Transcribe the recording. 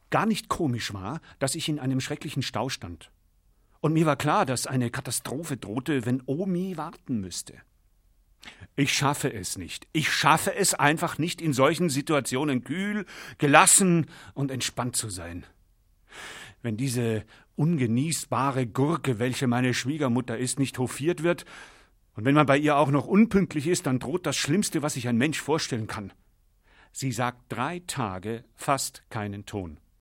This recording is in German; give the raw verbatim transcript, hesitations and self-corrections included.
gar nicht komisch war, dass ich in einem schrecklichen Stau stand. Und mir war klar, dass eine Katastrophe drohte, wenn Omi warten müsste. Ich schaffe es nicht. Ich schaffe es einfach nicht, in solchen Situationen kühl, gelassen und entspannt zu sein. Wenn diese ungenießbare Gurke, welche meine Schwiegermutter ist, nicht hofiert wird, und wenn man bei ihr auch noch unpünktlich ist, dann droht das Schlimmste, was sich ein Mensch vorstellen kann. Sie sagt drei Tage fast keinen Ton.